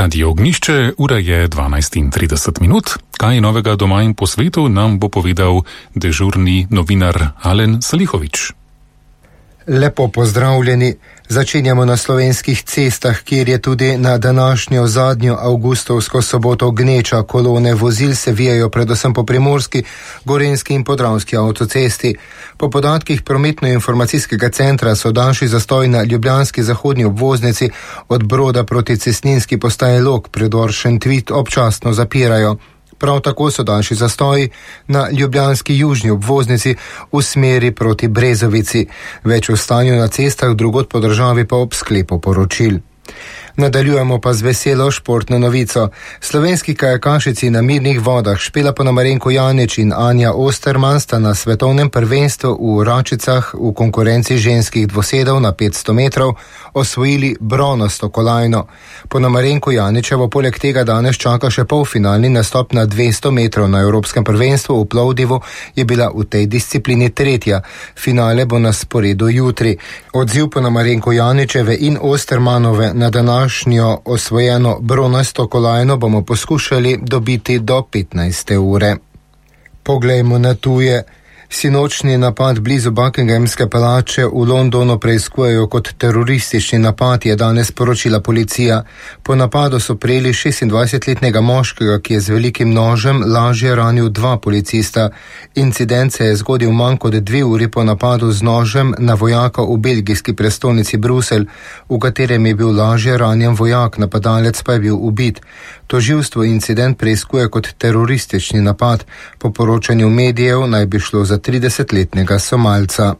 Radio Ognišče, ura je 12:30. Kaj je novega doma in po svetu, nam bo povedal dežurni novinar Alen Salihovič. Lepo pozdravljeni. Začenjamo na slovenskih cestah, kjer je tudi na današnjo zadnjo avgustovsko soboto gneča. Kolone vozil se vijajo predvsem po primorski, gorenjski in podravski avtocesti. Po podatkih prometno-informacijskega centra so daljši zastoj na ljubljanski zahodni obvoznici od Broda proti cestninski postaji Log, predor Šentvid občasno zapirajo. Prav tako so daljši zastoji na ljubljanski južni obvoznici v smeri proti Brezovici. Več o stanju na cestah drugod po državi pa ob sklepu poročil. Nadaljujemo pa z veselo športno novico. Slovenski kajakašici na mirnih vodah Špela Ponomarenko Janič in Anja Osterman sta na svetovnem prvenstvu v Račicah v konkurenci ženskih dvosedov na 500 metrov osvojili bronasto kolajno. Ponomarenko Janičevo poleg tega danes čaka še polfinalni nastop na 200 metrov na Evropskem prvenstvu v Plovdivu, je bila v tej disciplini tretja. Finale bo na sporedu jutri. Odziv Ponomarenko Janičeve in Ostermanove na današnjo osvojeno bronasto kolajno bomo poskušali dobiti do 15. ure. Poglejmo na tuje. Sinočni napad blizu Buckinghamske palače v Londonu preiskujejo kot teroristični napad, je danes sporočila policija. Po napadu so prijeli 26-letnega moškega, ki je z velikim nožem lažje ranil dva policista. Incident se je zgodil manj kot 2 uri po napadu z nožem na vojaka v belgijski prestolnici Bruselj, v katerem je bil lažje ranjen vojak, napadalec pa je bil ubit. Tožilstvo incident preiskuje kot teroristični napad. Po poročanju medijev naj bi šlo za 30-letnega Somalca.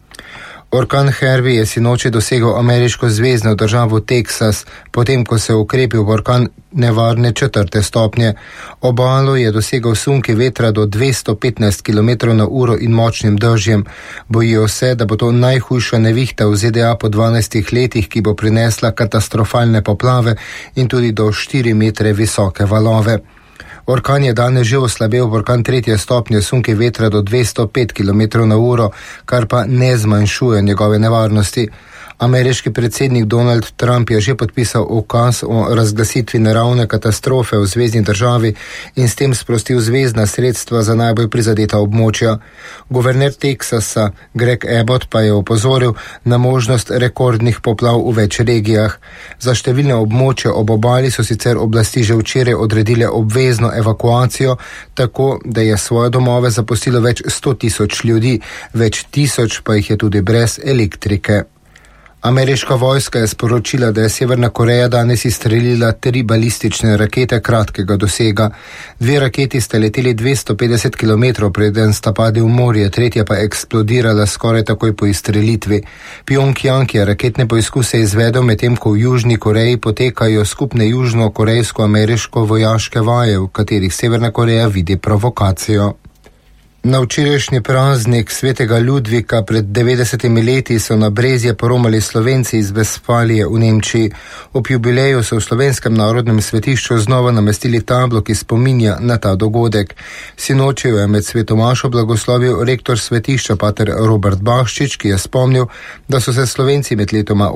Orkan Harvey je sinoči dosegel ameriško zvezno državo Teksas, potem ko se je ukrepil v orkan nevarne 4. stopnje. Obalo je dosegel sunki vetra do 215 km/h in močnim dežjem. Bojijo se, da bo to najhujša nevihta v ZDA po 12 letih, ki bo prinesla katastrofalne poplave in tudi do 4 metre visoke valove. Orkan je danes že oslabel v orkan 3. stopnje, sunki vetra do 205 km/h, kar pa ne zmanjšuje njegove nevarnosti. Ameriški predsednik Donald Trump je že podpisal ukaz o razglasitvi naravne katastrofe v zvezni državi in s tem sprostil zvezna sredstva za najbolj prizadeta območja. Guverner Teksasa Greg Abbott pa je opozoril na možnost rekordnih poplav v več regijah. Za številne območja ob obali so sicer oblasti že včeraj odredile obvezno evakuacijo, tako da je svoje domove zapustilo več 100.000 ljudi, več tisoč pa jih je tudi brez elektrike. Ameriška vojska je sporočila, da je Severna Koreja danes izstrelila 3 balistične rakete kratkega dosega. 2 raketi sta leteli 250 km, preden sta padli v morje, tretja pa eksplodirala skoraj takoj po izstrelitvi. Pjongjang je raketne poizkuse izvedel, medtem ko v Južni Koreji potekajo skupne južno-korejsko-ameriško vojaške vaje, v katerih Severna Koreja vidi provokacijo. Na včerajšnji praznik svetega Ludvika pred 90 leti so na Brezje poromali Slovenci iz Vestfalije v Nemčiji. Ob jubileju so v Slovenskem narodnem svetišču znova namestili tablo, ki spominja na ta dogodek. Sinoči jo je med svetomašo blagoslovil rektor svetišča pater Robert Baščič, ki je spomnil, da so se Slovenci med letoma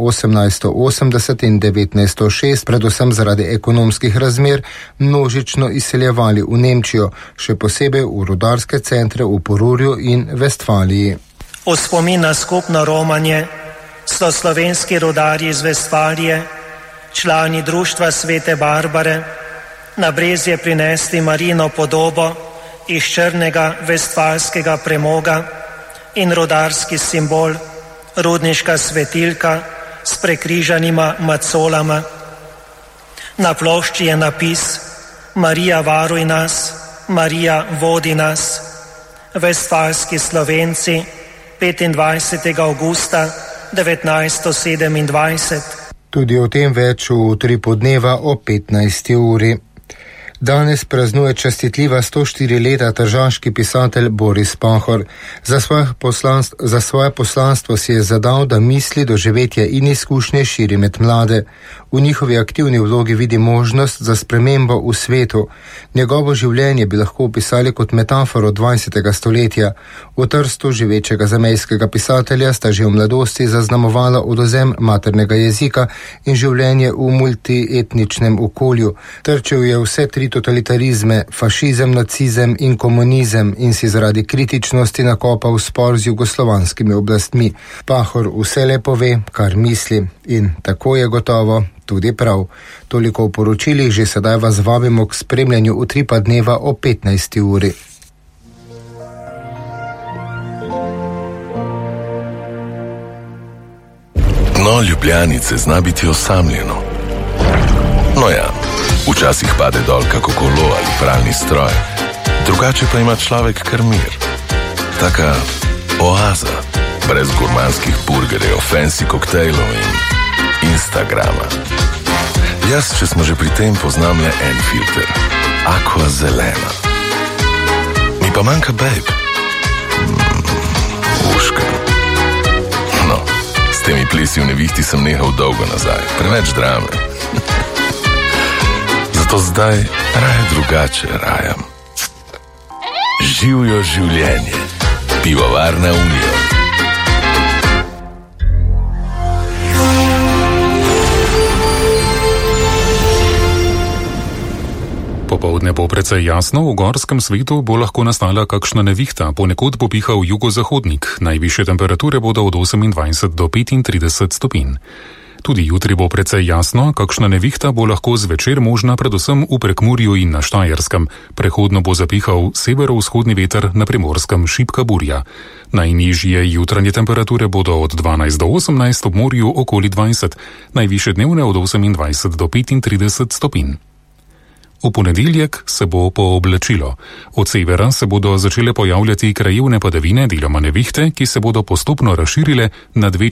1880 in 1906 predvsem zaradi ekonomskih razmer množično izseljevali v Nemčijo, še posebej v rudarske centre v Porurju in Vestfaliji. V spomin na skupno romanje so slovenski rudarji iz Vestfalije, člani društva Svete Barbare, na Brezje prinesli Marijino podobo iz črnega vestfalskega premoga in rudarski simbol, rudniška svetilka s prekrižanima macolama. Na plošči je napis: Marija, varuj nas, Marija, vodi nas. Vestfalski Slovenci, 25. avgusta 1927. Tudi o tem več v 3 podneva o 15. uri. Danes praznuje častitljiva 104 leta tržaški pisatelj Boris Pahor. Za svoje poslanstvo si je zadal, da misli, doživetje in izkušnje širi med mlade. V njihovi aktivni vlogi vidi možnost za spremembo v svetu. Njegovo življenje bi lahko opisali kot metaforo 20. stoletja. V Trstu živečega zamejskega pisatelja sta že v mladosti zaznamovala odvzem maternega jezika in življenje v multietničnem okolju. Trčil je vse tri totalitarizme, fašizem, nacizem in komunizem in si zaradi kritičnosti nakopal spor z jugoslovanskimi oblastmi. Pahor vselej pove, kar misli, in tako je gotovo tudi prav. Toliko v poročilih, že sedaj vas vabimo k spremljanju utripa dneva o 15. uri. Dno Ljubljanice zna biti osamljeno. No ja, včasih pade dol kako kolo ali pralni stroj, drugače pa ima človek kar mir. Taka oaza, brez gurmanskih burgerjev, fancy koktejlov in Instagrama. Jaz, če smo že pri tem, poznam le en filter. Aqua zelena. Mi pa manjka babe. Uška. No, s temi plesi v nevihti sem nehal dolgo nazaj. Preveč drame. Zato zdaj raje drugače rajam. Živjo življenje. Pivovarna Unijo. Popoldne bo precej jasno, v gorskem svetu bo lahko nastala kakšna nevihta, ponekod bo pihal jugozahodnik, najvišje temperature bodo od 28 do 35 stopinj. Tudi jutri bo precej jasno, kakšna nevihta bo lahko zvečer možna predvsem v Prekmurju in na Štajerskem. Prehodno bo zapihal severovzhodni veter, na Primorskem šibka burja. Najnižje jutranje temperature bodo od 12 do 18, ob morju okoli 20, najvišje dnevne od 28 do 35 stopinj. V ponedeljek se bo pooblačilo. Od severa se bodo začele pojavljati krajevne padavine, deloma nevihte, ki se bodo postopno razširile nad večjimi